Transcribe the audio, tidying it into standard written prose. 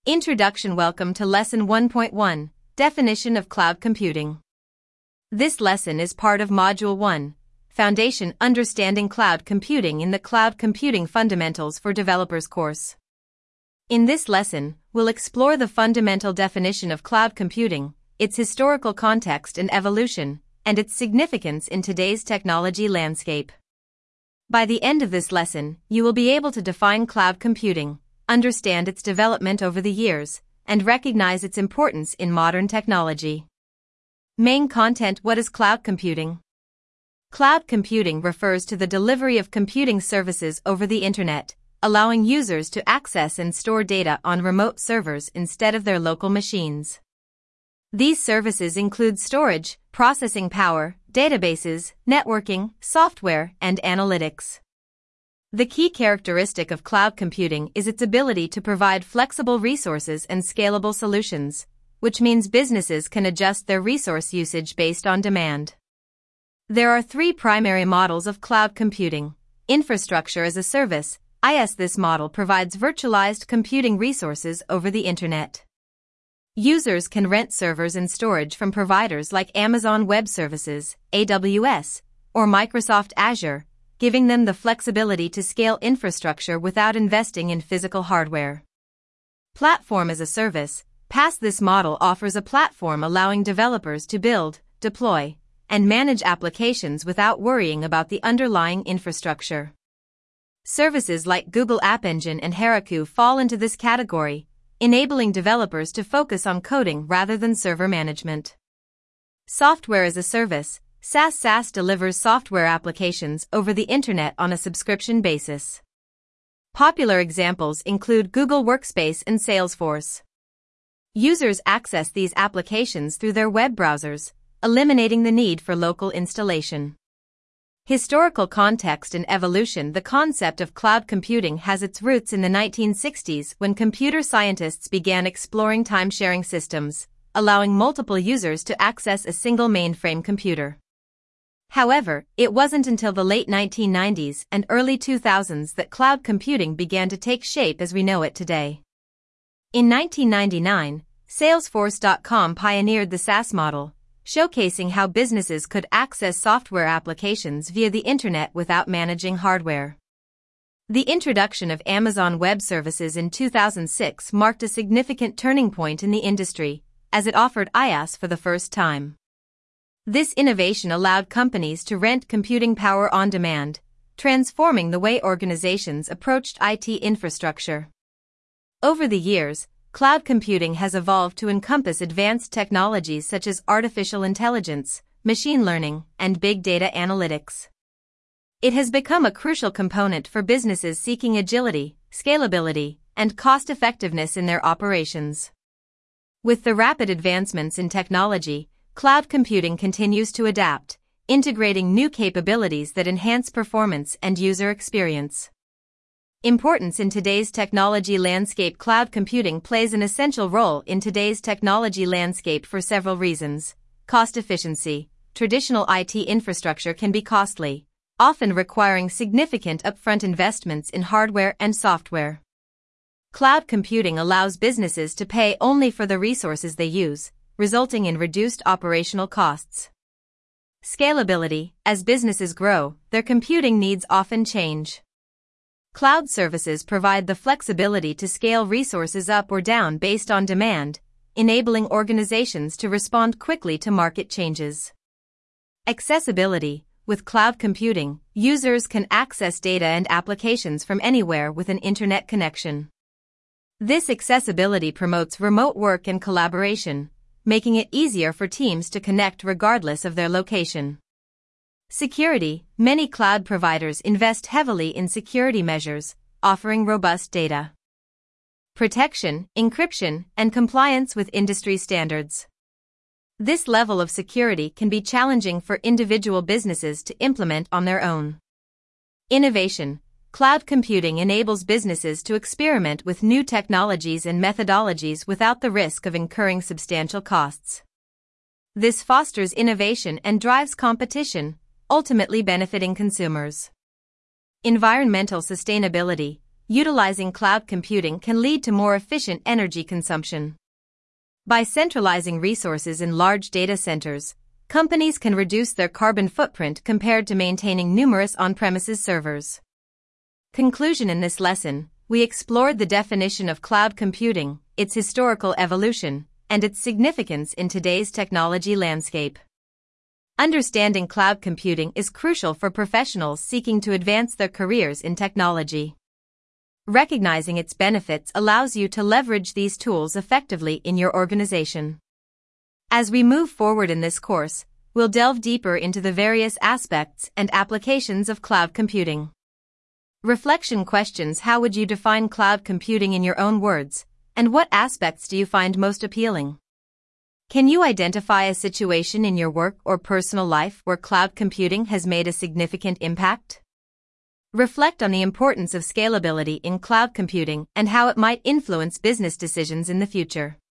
Introduction. Welcome to Lesson 1.1, Definition of Cloud Computing. This lesson is part of Module 1, Foundation Understanding Cloud Computing in the Cloud Computing Fundamentals for Developers course. In this lesson, we'll explore the fundamental definition of cloud computing, its historical context and evolution, and its significance in today's technology landscape. By the end of this lesson, you will be able to define cloud computing, understand its development over the years, and recognize its importance in modern technology. Main content. What is cloud computing? Cloud computing refers to the delivery of computing services over the Internet, allowing users to access and store data on remote servers instead of their local machines. These services include storage, processing power, databases, networking, software, and analytics. The key characteristic of cloud computing is its ability to provide flexible resources and scalable solutions, which means businesses can adjust their resource usage based on demand. There are three primary models of cloud computing. Infrastructure as a service, IaaS. This model provides virtualized computing resources over the Internet. Users can rent servers and storage from providers like Amazon Web Services, AWS, or Microsoft Azure, giving them the flexibility to scale infrastructure without investing in physical hardware. Platform as a service, PaaS. This model offers a platform allowing developers to build, deploy, and manage applications without worrying about the underlying infrastructure. Services like Google App Engine and Heroku fall into this category, enabling developers to focus on coding rather than server management. Software as a service, SaaS delivers software applications over the Internet on a subscription basis. Popular examples include Google Workspace and Salesforce. Users access these applications through their web browsers, eliminating the need for local installation. Historical context and evolution. The concept of cloud computing has its roots in the 1960s when computer scientists began exploring time-sharing systems, allowing multiple users to access a single mainframe computer. However, it wasn't until the late 1990s and early 2000s that cloud computing began to take shape as we know it today. In 1999, Salesforce.com pioneered the SaaS model, showcasing how businesses could access software applications via the Internet without managing hardware. The introduction of Amazon Web Services in 2006 marked a significant turning point in the industry, as it offered IaaS for the first time. This innovation allowed companies to rent computing power on demand, transforming the way organizations approached IT infrastructure. Over the years, cloud computing has evolved to encompass advanced technologies such as artificial intelligence, machine learning, and big data analytics. It has become a crucial component for businesses seeking agility, scalability, and cost-effectiveness in their operations. With the rapid advancements in technology, cloud computing continues to adapt, integrating new capabilities that enhance performance and user experience. Importance in today's technology landscape. Cloud computing plays an essential role in today's technology landscape for several reasons. Cost efficiency. Traditional IT infrastructure can be costly, often requiring significant upfront investments in hardware and software. Cloud computing allows businesses to pay only for the resources they use, resulting in reduced operational costs. Scalability. As businesses grow, their computing needs often change. Cloud services provide the flexibility to scale resources up or down based on demand, enabling organizations to respond quickly to market changes. Accessibility. With cloud computing, users can access data and applications from anywhere with an internet connection. This accessibility promotes remote work and collaboration, making it easier for teams to connect regardless of their location. Security. Many cloud providers invest heavily in security measures, offering robust data protection, encryption, and compliance with industry standards. This level of security can be challenging for individual businesses to implement on their own. Innovation. Cloud computing enables businesses to experiment with new technologies and methodologies without the risk of incurring substantial costs. This fosters innovation and drives competition, ultimately benefiting consumers. Environmental sustainability. utilizing cloud computing can lead to more efficient energy consumption. By centralizing resources in large data centers, companies can reduce their carbon footprint compared to maintaining numerous on-premises servers. Conclusion: in this lesson, we explored the definition of cloud computing, its historical evolution, and its significance in today's technology landscape. Understanding cloud computing is crucial for professionals seeking to advance their careers in technology. Recognizing its benefits allows you to leverage these tools effectively in your organization. As we move forward in this course, we'll delve deeper into the various aspects and applications of cloud computing. Reflection questions: how would you define cloud computing in your own words, and what aspects do you find most appealing? Can you identify a situation in your work or personal life where cloud computing has made a significant impact? Reflect on the importance of scalability in cloud computing and how it might influence business decisions in the future.